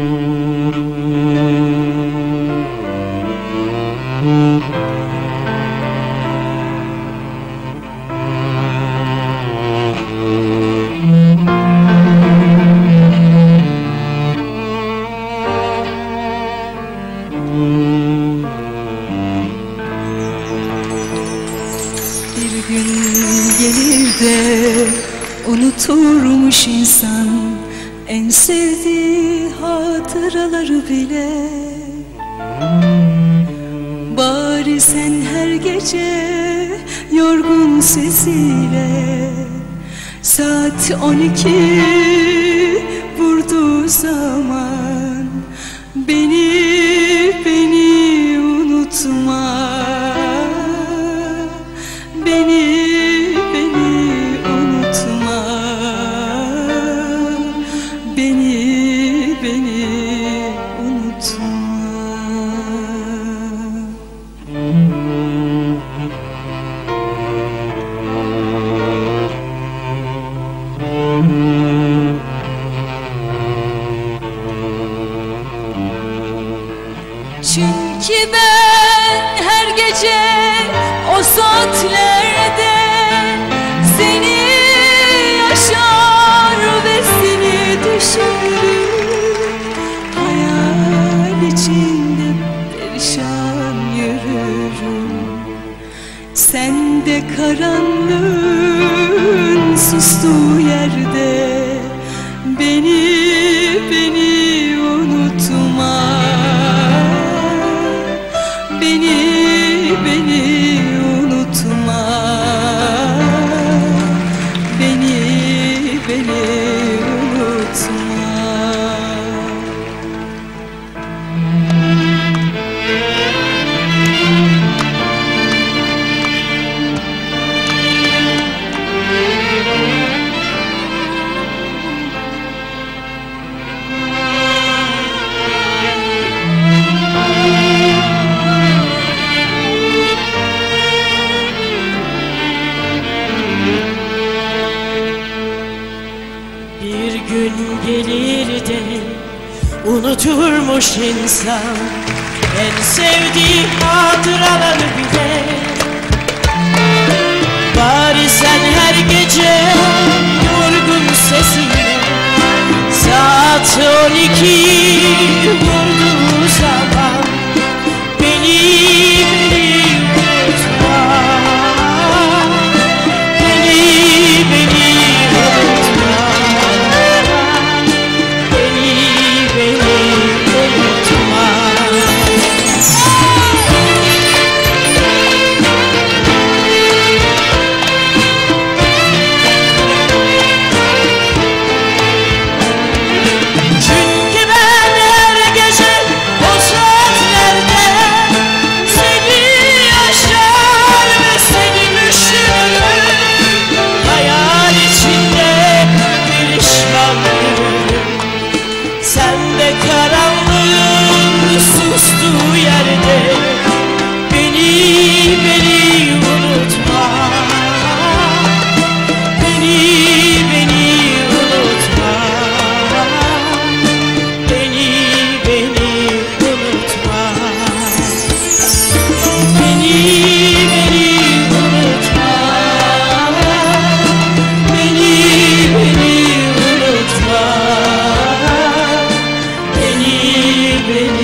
Bir gün gelir de unuturmuş insan en sevdiği hatıraları bile. Bari sen her gece yorgun sesiyle saat 12 vurduğu zaman beni unutma. Beni unutma. Beni unutma. Çünkü ben her gece o saatlerde seni yaşar ve seni düşünürüm. Hayal içinde perişan yürürüm. Sen de karanlığın sustuğu yerde beni unutma. Beni unutma. Beni unutma. Bir gün gelir de unuturmuş insan en sevdiği hatıraları bile. Bari sen her gece yorgun sesine saat 12 vurduğu zaman beni unutma. Karanlığın sustuğu yerde beni unutma. Beni unutma. Beni unutma. Beni unutma. Beni unutma. Beni